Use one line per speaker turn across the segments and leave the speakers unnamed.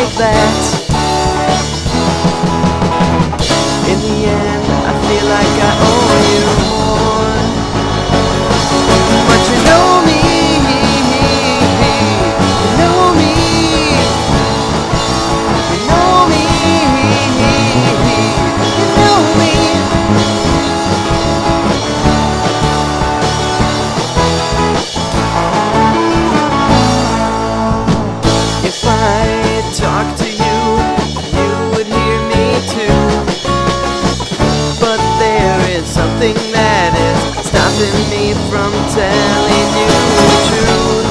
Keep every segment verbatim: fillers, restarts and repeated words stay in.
like that. In the end, I feel like I owe you more. But you know me, you know me, you know me, you know me. If I talk to you, you would hear me too. But there is something that is stopping me from telling you the truth.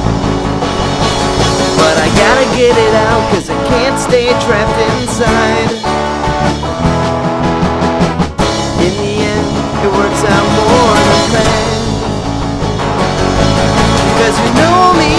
But I gotta get it out, 'cause I can't stay trapped inside. In the end, it works out more than planned. 'Cause you know me,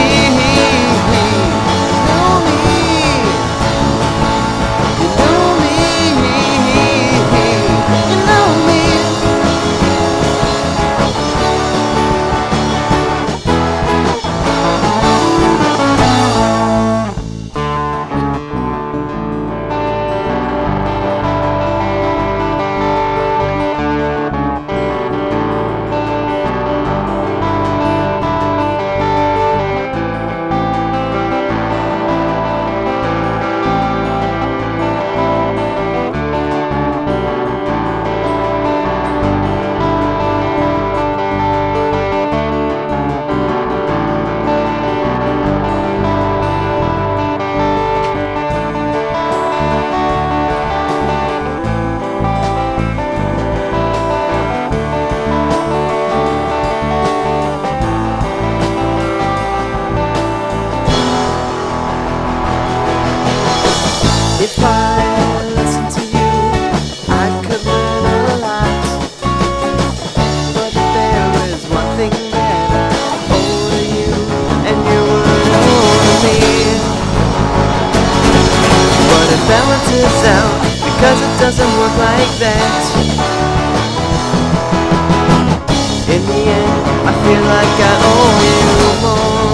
if I listened to you, I could learn a lot. But there is one thing that I owe to you, and you would owe to me. But it balances out, because it doesn't work like that. In the end, I feel like I owe you more.